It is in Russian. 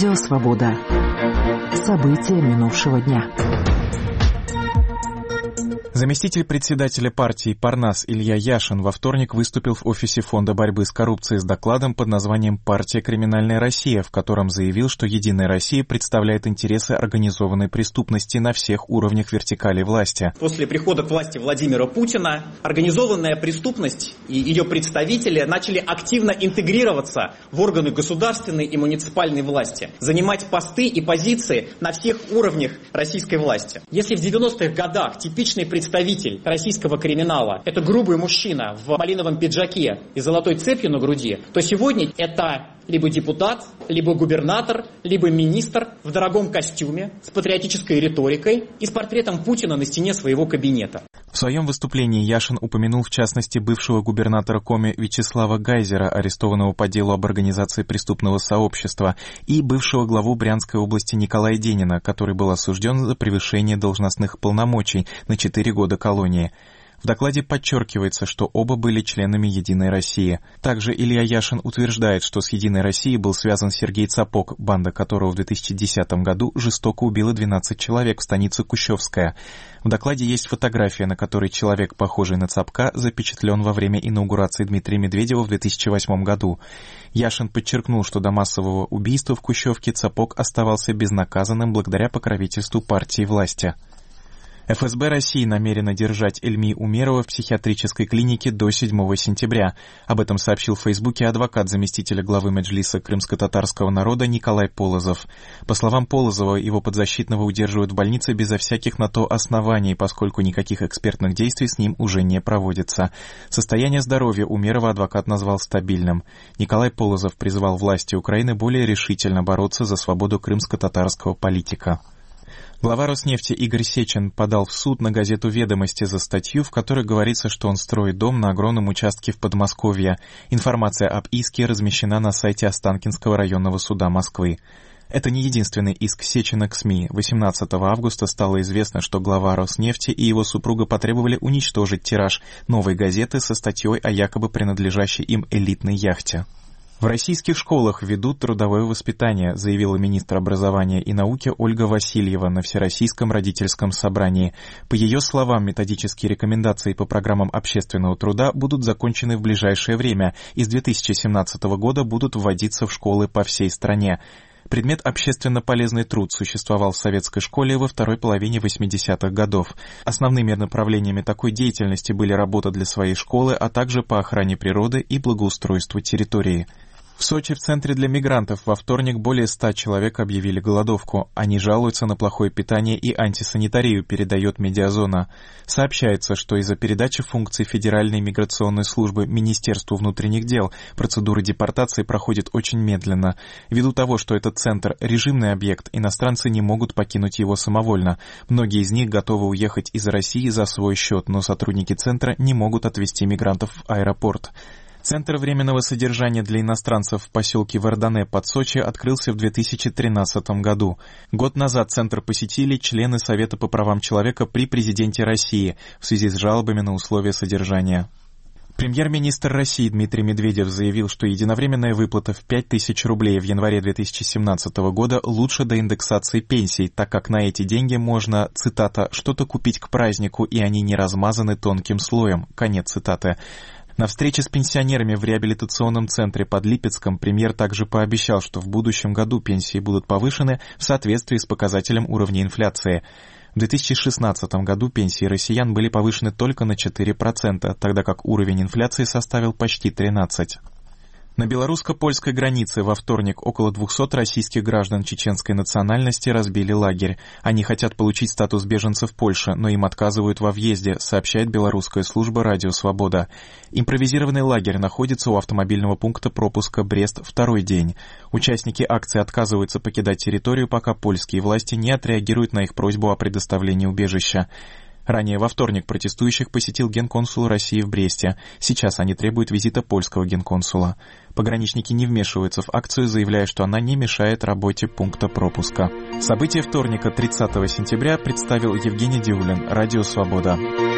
Радио «Свобода». События минувшего дня. Заместитель председателя партии «Парнас» Илья Яшин во вторник выступил в офисе Фонда борьбы с коррупцией с докладом под названием «Партия «Криминальная Россия», в котором заявил, что «Единая Россия» представляет интересы организованной преступности на всех уровнях вертикали власти. После прихода к власти Владимира Путина организованная преступность и ее представители начали активно интегрироваться в органы государственной и муниципальной власти, занимать посты и позиции на всех уровнях российской власти. Если в 90-х годах типичный представитель российского криминала – это грубый мужчина в малиновом пиджаке и золотой цепью на груди, то сегодня это либо депутат, либо губернатор, либо министр в дорогом костюме с патриотической риторикой и с портретом Путина на стене своего кабинета. В своем выступлении Яшин упомянул в частности бывшего губернатора Коми Вячеслава Гайзера, арестованного по делу об организации преступного сообщества, и бывшего главу Брянской области Николая Денина, который был осужден за превышение должностных полномочий на 4 года колонии. В докладе подчеркивается, что оба были членами «Единой России». Также Илья Яшин утверждает, что с «Единой Россией» был связан Сергей Цапок, банда которого в 2010 году жестоко убила 12 человек в станице Кущевская. В докладе есть фотография, на которой человек, похожий на Цапка, запечатлен во время инаугурации Дмитрия Медведева в 2008 году. Яшин подчеркнул, что до массового убийства в Кущевке Цапок оставался безнаказанным благодаря покровительству партии власти. ФСБ России намерена держать Эльми Умерова в психиатрической клинике до 7 сентября. Об этом сообщил в Фейсбуке адвокат заместителя главы Меджлиса крымско-татарского народа Николай Полозов. По словам Полозова, его подзащитного удерживают в больнице безо всяких на то оснований, поскольку никаких экспертных действий с ним уже не проводится. Состояние здоровья Умерова адвокат назвал стабильным. Николай Полозов призвал власти Украины более решительно бороться за свободу крымско-татарского политика. Глава Роснефти Игорь Сечин подал в суд на газету «Ведомости» за статью, в которой говорится, что он строит дом на огромном участке в Подмосковье. Информация об иске размещена на сайте Останкинского районного суда Москвы. Это не единственный иск Сечина к СМИ. 18 августа стало известно, что глава Роснефти и его супруга потребовали уничтожить тираж новой газеты со статьей о якобы принадлежащей им элитной яхте. В российских школах ведут трудовое воспитание, заявила министр образования и науки Ольга Васильева на Всероссийском родительском собрании. По ее словам, методические рекомендации по программам общественного труда будут закончены в ближайшее время и с 2017 года будут вводиться в школы по всей стране. Предмет «Общественно полезный труд» существовал в советской школе во второй половине 80-х годов. Основными направлениями такой деятельности были работа для своей школы, а также по охране природы и благоустройству территории. В Сочи в центре для мигрантов во вторник более 100 человек объявили голодовку. Они жалуются на плохое питание и антисанитарию, передает «Медиазона». Сообщается, что из-за передачи функций Федеральной миграционной службы Министерству внутренних дел процедура депортации проходит очень медленно. Ввиду того, что этот центр – режимный объект, иностранцы не могут покинуть его самовольно. Многие из них готовы уехать из России за свой счет, но сотрудники центра не могут отвезти мигрантов в аэропорт. Центр временного содержания для иностранцев в поселке Вардане под Сочи открылся в 2013 году. Год назад центр посетили члены Совета по правам человека при президенте России в связи с жалобами на условия содержания. Премьер-министр России Дмитрий Медведев заявил, что единовременная выплата в 5000 рублей в январе 2017 года лучше до индексации пенсий, так как на эти деньги можно, цитата, «что-то купить к празднику, и они не размазаны тонким слоем», конец цитаты. На встрече с пенсионерами в реабилитационном центре под Липецком премьер также пообещал, что в будущем году пенсии будут повышены в соответствии с показателем уровня инфляции. В 2016 году пенсии россиян были повышены только на 4%, тогда как уровень инфляции составил почти 13%. На белорусско-польской границе во вторник около 200 российских граждан чеченской национальности разбили лагерь. Они хотят получить статус беженцев Польши, но им отказывают во въезде, сообщает белорусская служба «Радио Свобода». Импровизированный лагерь находится у автомобильного пункта пропуска Брест второй день. Участники акции отказываются покидать территорию, пока польские власти не отреагируют на их просьбу о предоставлении убежища. Ранее во вторник протестующих посетил генконсул России в Бресте. Сейчас они требуют визита польского генконсула. Пограничники не вмешиваются в акцию, заявляя, что она не мешает работе пункта пропуска. События вторника, 30 сентября, представил Евгений Диулин, Радио Свобода.